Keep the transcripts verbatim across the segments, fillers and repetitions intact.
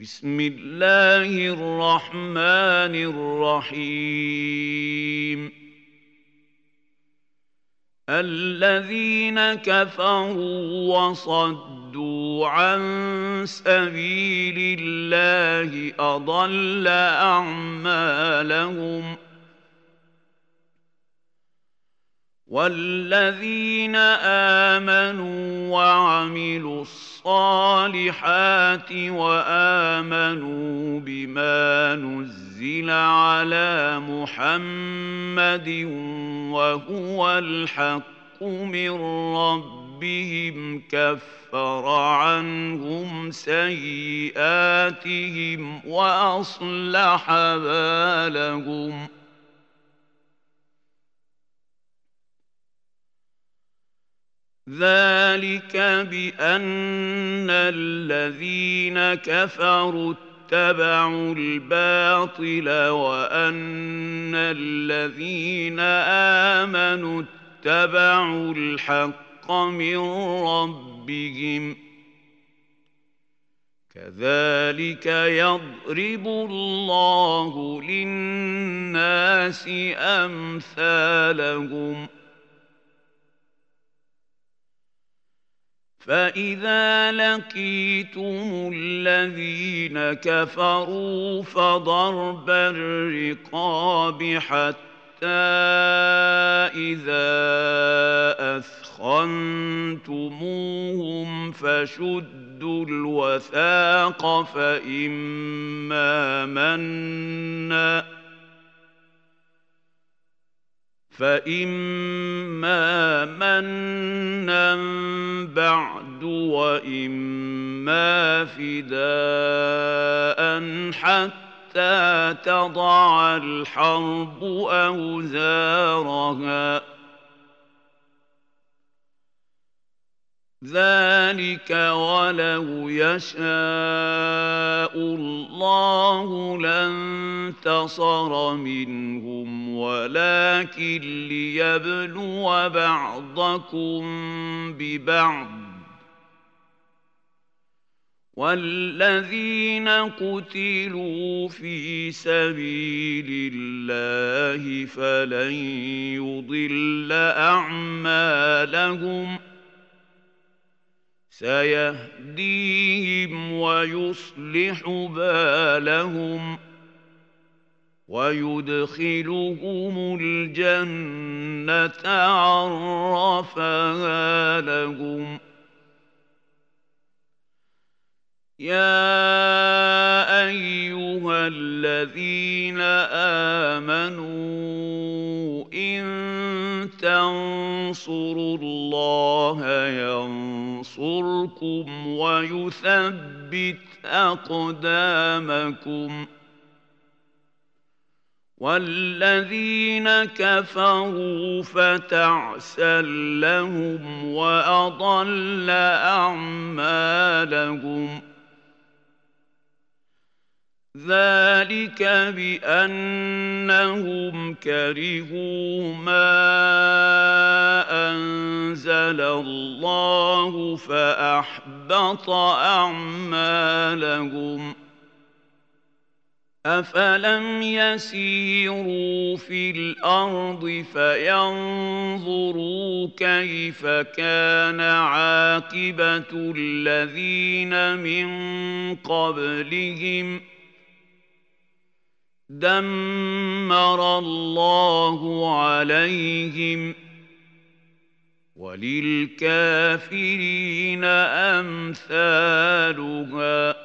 بسم الله الرحمن الرحيم الذين كفروا وصدوا عن سبيل الله أضل أعمالهم والذين آمنوا وعملوا الصالحات وآمنوا بما نزل على محمد وهو الحق من ربهم كفر عنهم سيئاتهم وأصلح بالهم ذلك بأن الذين كفروا اتبعوا الباطل وأن الذين آمنوا اتبعوا الحق من ربهم كذلك يضرب الله للناس أمثالهم فإذا لقيتم الذين كفروا فضرب الرقاب حتى إذا أثخنتموهم فشدوا الوثاق فإما منا فإما منا بعد وإما فداء حتى تضع الحرب أوزارها ذلك ولو يشاء الله لانتصر منهم ولكن ليبلو بعضكم ببعض والذين قتلوا في سبيل الله فلن يضل أعمالهم سيهديهم ويصلح بالهم ويدخلهم الجنة عرفها لهم يا أيها الذين آمنوا إن تنصروا الله ينصركم ويثبت أقدامكم والذين كفروا فتعسا لهم وأضل أعمالهم ذلك بأنهم كرهوا ما أنزل الله فأحبط أعمالهم أفلم يسيروا في الأرض فينظروا كيف كان عاقبة الذين من قبلهم دمر الله عليهم وللكافرين أمثالها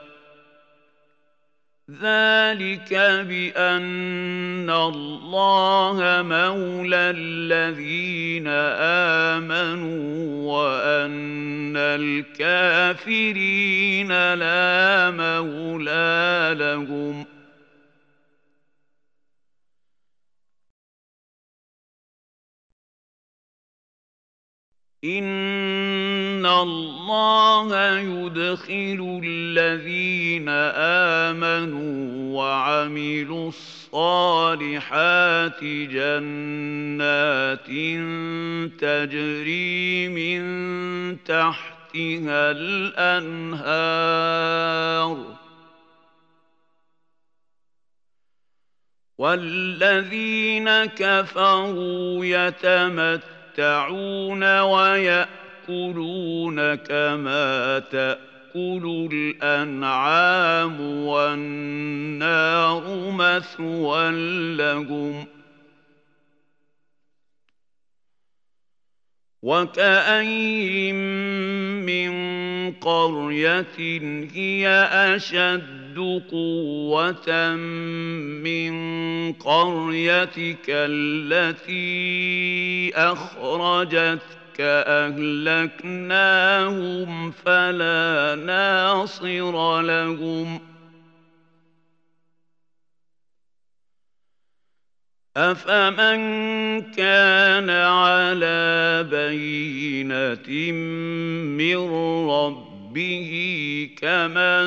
ذلك بأن الله مولى الذين آمنوا وأن الكافرين لا مولى لهم إن الله يدخل الذين آمنوا وعملوا الصالحات جنات تجري من تحتها الأنهار والذين كفروا يتمتعون ويأكلون كما تأكل الأنعام والنار مثوى لهم وكأين من قرية هي أشد قوة من قريتك التي أخرجتك أهلكناهم فلا ناصر لهم أفمن كان على بينة من ربه كمن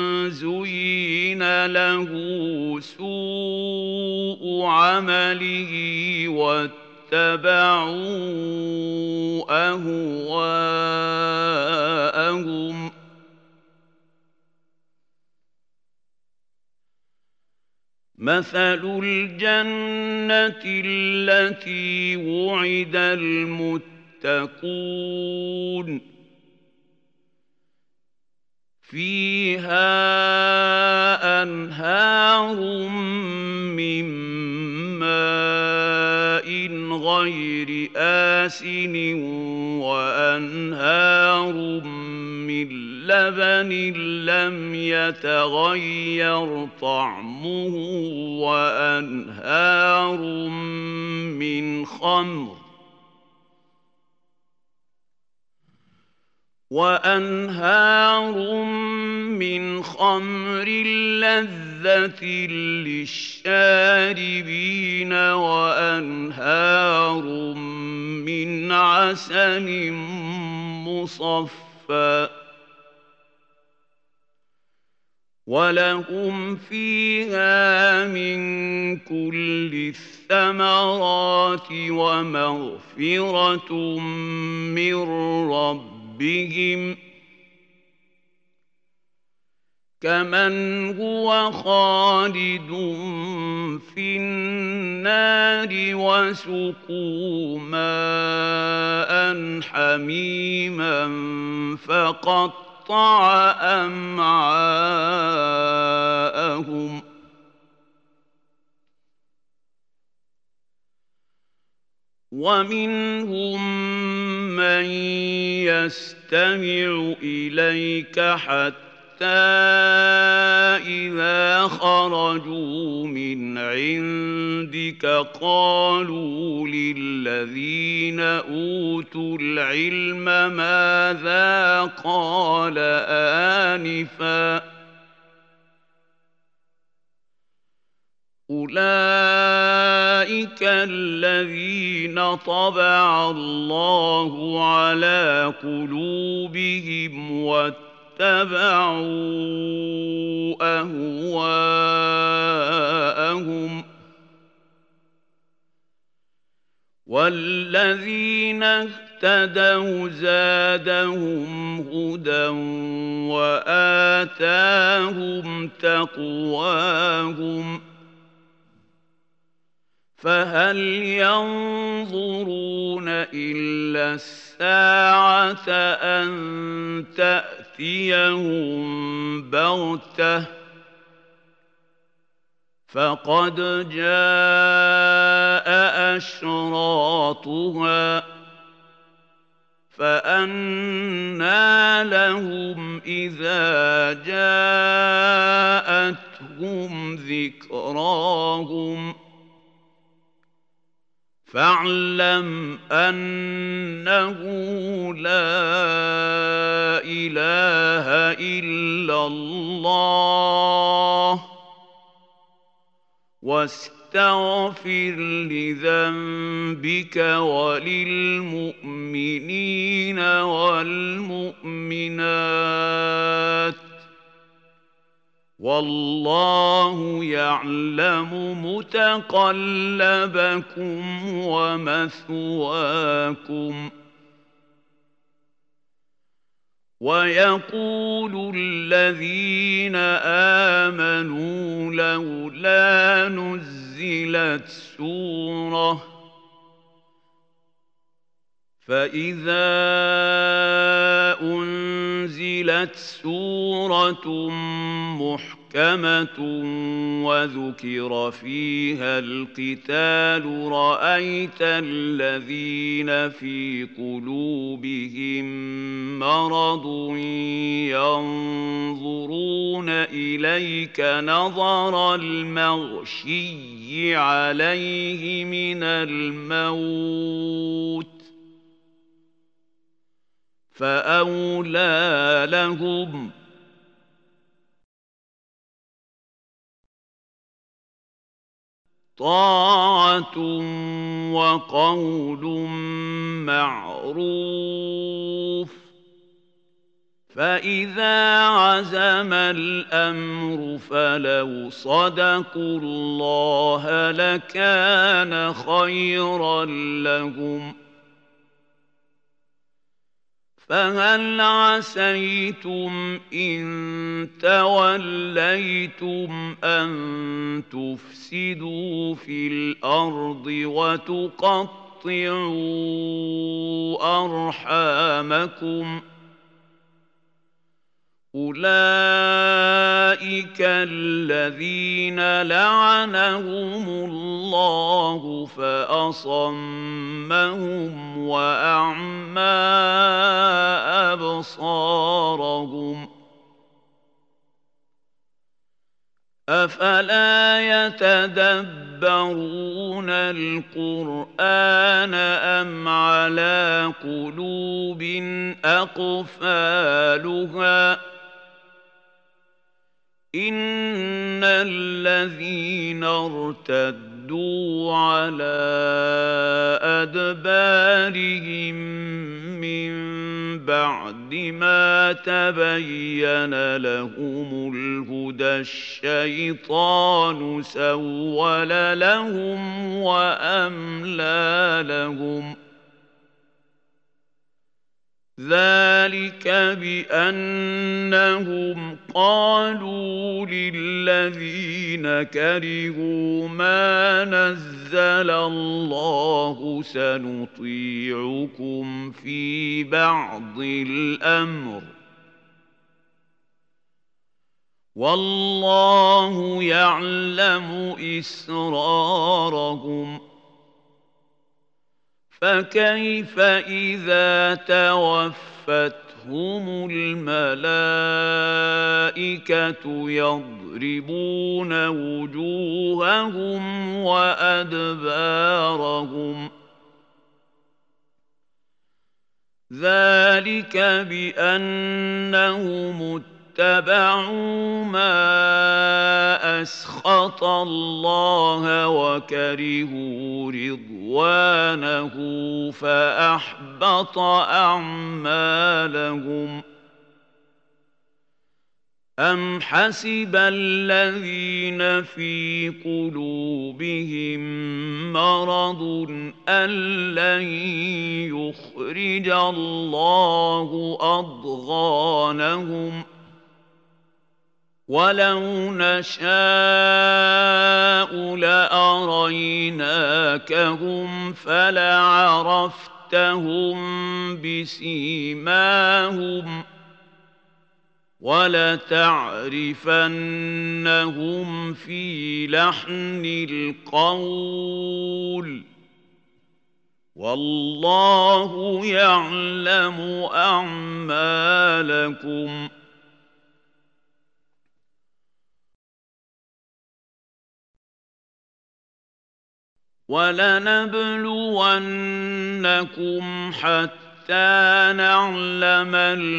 زين له سوء عمله واتبعوا أهواءهم مثل الجنة التي وعد المتقون فيها أنهار من ماء غير آسن وأنهار من لبن لم يتغير طعمه وأنهار من خمر وأنهار من خمر لذة للشاربين وأنهار من عسل مصفى ولهم فيها من كل الثمرات ومغفرة من ربهم كمن هو خالد في النار وسقوا ماء حميما فقطع أمعاءهم ومنهم من يستمع إليك حتى إذا خرجوا من عندك قالوا للذين أوتوا العلم ماذا قال آنفا أولئك الذين طبع الله على قلوبهم واتبعوا أهواءهم والذين اهتدوا زادهم هدى وآتاهم تقواهم فهل ينظرون إلا الساعة أن تأتيهم بغتة فقد جاء أشراطها فأنى لهم إذا جاءتهم ذكراهم فاعلم أنه لا إله إلا الله واستغفر لذنبك وللمؤمنين والمؤمنات والله يعلم متقلبكم ومثواكم ويقول الذين آمنوا لولا نزل أنزلت سورة فإذا أنزلت سورة محكمة وذكر فيها القتال رأيت الذين في قلوبهم مرض ينظرون إليك نظر المغشي عليه من الموت فأولى لهم طاعة وقول معروف فإذا عزم الأمر فلو صدقوا الله لكان خيرا لهم فهل عسيتم إن توليتم أن تفسدوا في الأرض وتقطعوا أرحامكم أولئك الذين لعنهم الله فأصمهم وأعمى أبصارهم أفلا يتدبرون القرآن أم على قلوب أقفالها إن الذين ارتدوا على أدبارهم من بعد ما تبين لهم الهدى الشيطان سول لهم وأملى لهم ذلك بأنهم قالوا للذين كرهوا ما نزل الله سنطيعكم في بعض الأمر والله يعلم إسرارهم فكيف إذا توفتهم الملائكة يضربون وجوههم وأدبارهم ذلك بأنهم اتبعوا ما أسخط الله وكرهوا رضوانه فأحبط أعمالهم أم حسب الذين في قلوبهم مرض أن لن يخرج الله أضغانهم ولو نشاء لأريناكهم فلعرفتهم بسيماهم ولتعرفنهم في لحن القول والله يعلم أعمالكم ولنبلونكم حتى نعلم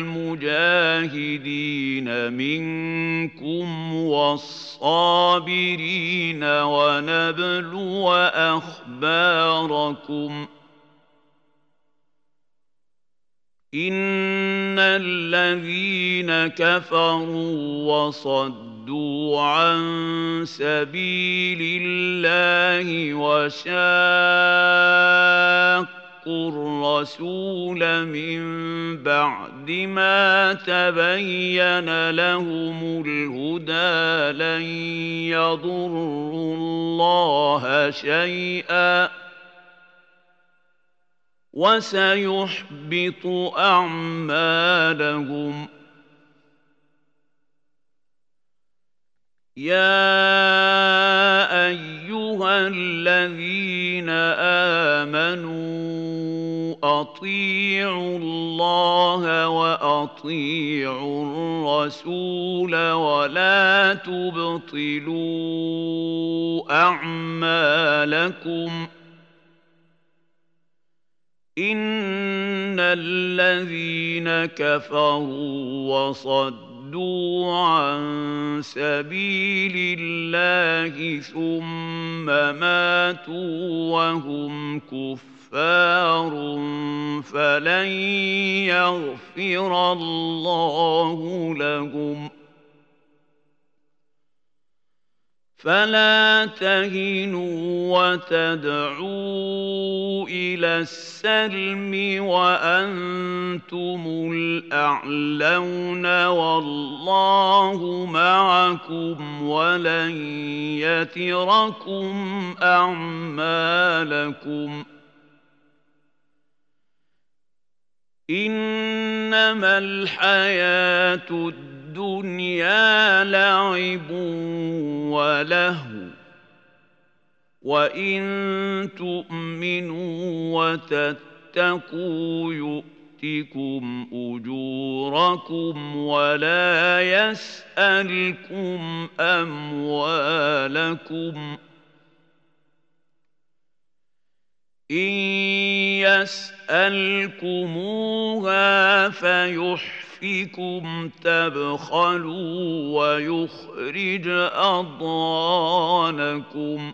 المجاهدين منكم والصابرين ونبلو أخباركم إن الذين كفروا وصدوا عن سبيل الله وشاقوا الرسول من بعد ما تبين لهم الهدى لن يضروا الله شيئا وسيحبط أعمالهم. يا أيها الذين آمنوا أطيعوا الله وأطيعوا الرسول ولا تبطلوا أعمالكم إن الذين كفروا وصدوا عن سبيل الله ثم ماتوا وهم كفار فلن يغفر الله لهم. فلا تهنوا وتدعوا إلى السلم وأنتم الأعلون والله معكم ولن يتركم أعمالكم. إنما الحياة الدنيا لعب ولهو وإن تؤمنوا وتتقوا يؤتكم أجوركم ولا يسألكم أموالكم. إن يسألكموها فيحفكم تبخلوا ويخرج أضغانكم.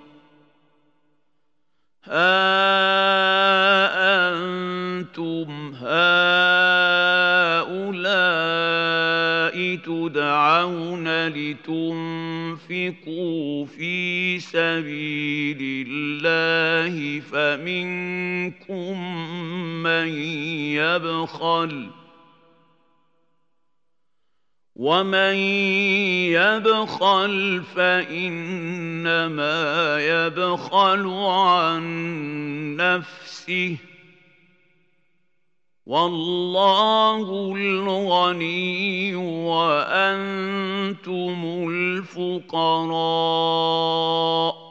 ها أنتم هؤلاء تدعون لتنفقوا في سبيل الله فمنكم من يبخل ومن يبخل فإنما يبخل عن نفسه والله الغني وأنتم الفقراء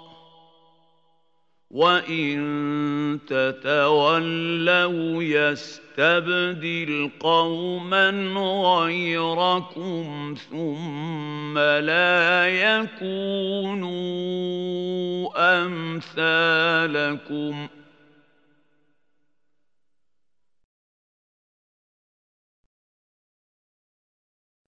وإن تتولوا يستبدل قوما غيركم ثم لا يكونوا أمثالكم.